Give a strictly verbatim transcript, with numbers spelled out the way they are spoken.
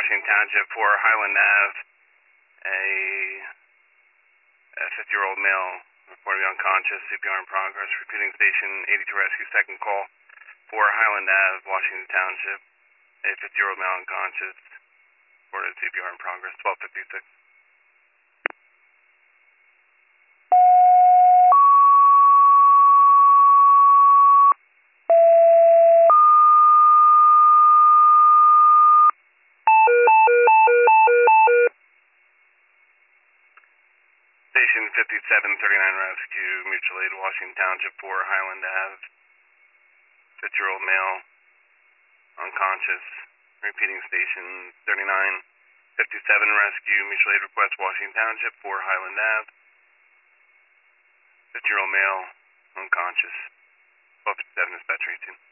Washington Township for Highland Ave. A fifty-year-old male reported unconscious, C P R in progress. Repeating station eighty-two rescue, second call for Highland Ave, Washington Township. A fifty-year-old male unconscious, reported C P R in progress, twelve fifty-six. Station fifty-seven thirty-nine rescue, mutual aid, Washington Township for Highland Ave. fifty-year-old male, unconscious. Repeating station thirty-nine fifty-seven rescue, mutual aid request, Washington Township for Highland Ave. fifty-year-old male, unconscious. twelve fifty-seven dispatch eighteen.